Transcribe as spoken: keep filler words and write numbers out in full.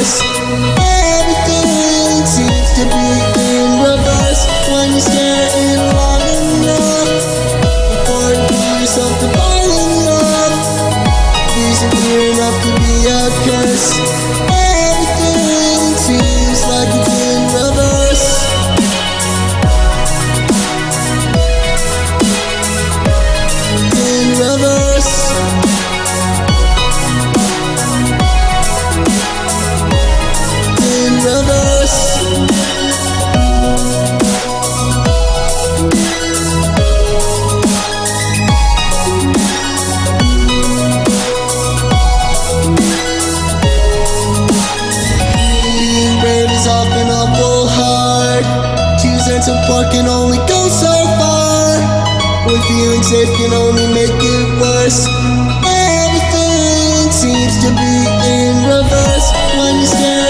Cause everything seems to be in reverse when you stare in long enough before you pull yourself to falling up. These are near enough to be a curse. Everything seems like it's in reverse. In reverse. In reverse. Being brave is often awful hard. Choosing to park can only go so far. When feeling safe can only make it worse. Everything seems to be in reverse when you stare